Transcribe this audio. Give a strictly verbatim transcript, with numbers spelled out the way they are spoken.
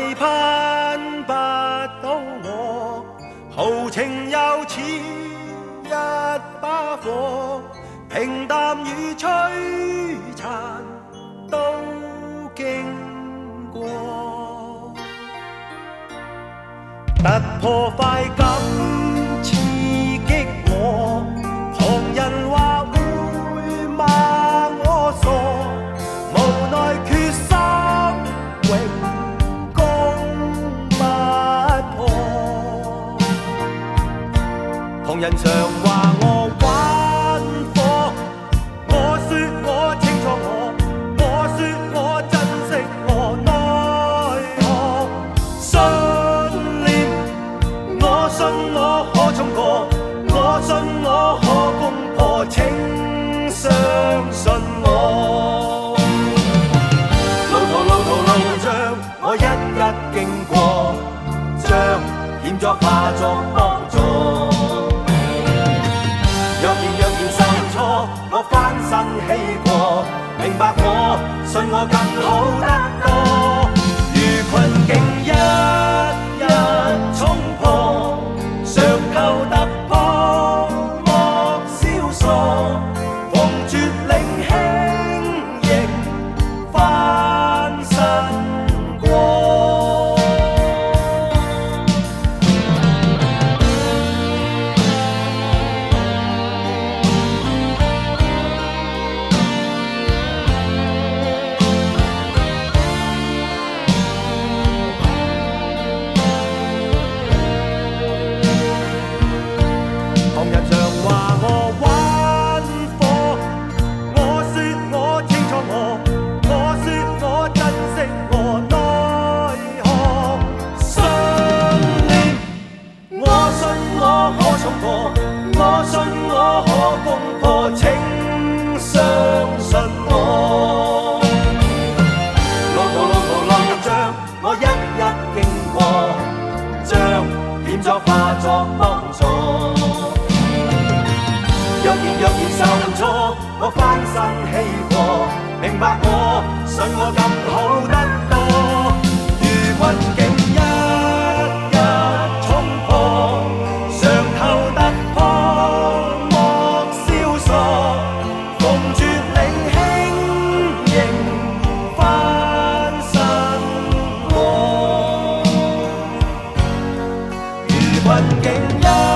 為攀不到我，豪情又似一把火，平淡與璀璨都經過，突破快感刺激我，旁人話會罵我傻，無奈決心永攻不破。旁人常話我玩火，我說我清楚我，我說我珍惜我，奈何信念，我信我可衝過，我信我可攻破，請相信我。路途路途路障，我一一經過，將險阻化作幫助。若然若然受挫，我翻身起過，明白我，信我更好得多。如困境一一衝破，常求突破，莫消傻，逢絕嶺輕盈翻身過。旁人常話我玩火，我說我清楚我，我說我珍惜我，奈何信念，我信我可衝破，我信我可攻破，請相信我。路途路途路障，我一一經過，將險阻化作幫助。若然若然受挫，我翻身起過，明白我，信我更好得多。如困境一一衝破，常求突破，莫消傻，逢絕嶺輕盈翻身過。如困境一